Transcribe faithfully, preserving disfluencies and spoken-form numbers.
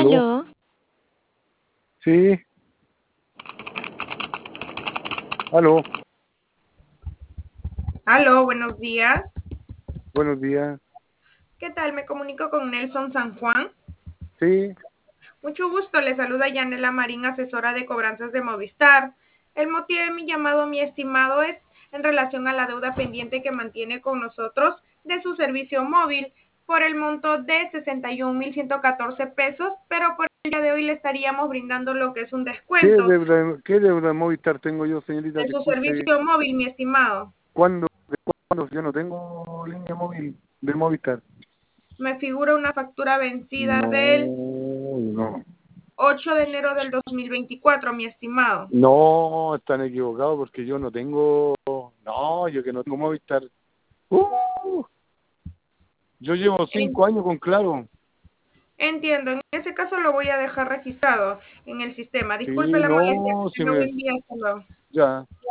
¿Aló? Aló, Sí, aló, Aló, buenos días. buenos días. ¿Qué tal? Me comunico con Nelson San Juan. Sí, Mucho gusto, le saluda Yanela Marín, asesora de cobranzas de Movistar. El motivo de mi llamado, mi estimado, es en relación a la deuda pendiente que mantiene con nosotros de su servicio móvil por el monto de sesenta y un mil ciento catorce pesos, pero por el día de hoy le estaríamos brindando lo que es un ¿qué descuento deuda, qué deuda de Movistar tengo yo, señorita? de su Disculpe, servicio móvil, mi estimado. ¿cuándo, de cuándo? Yo no tengo línea móvil de Movistar. Me figura una factura vencida del No, no, ocho de enero del dos mil veinticuatro, mi estimado. no, están equivocados porque yo no tengo, no, yo que no tengo Movistar. Uh, yo llevo En- cinco años con Claro. Entiendo, en ese caso lo voy a dejar registrado en el sistema. Disculpe Sí, la molestia, no, que si tenga me, buen día, hasta luego. ya.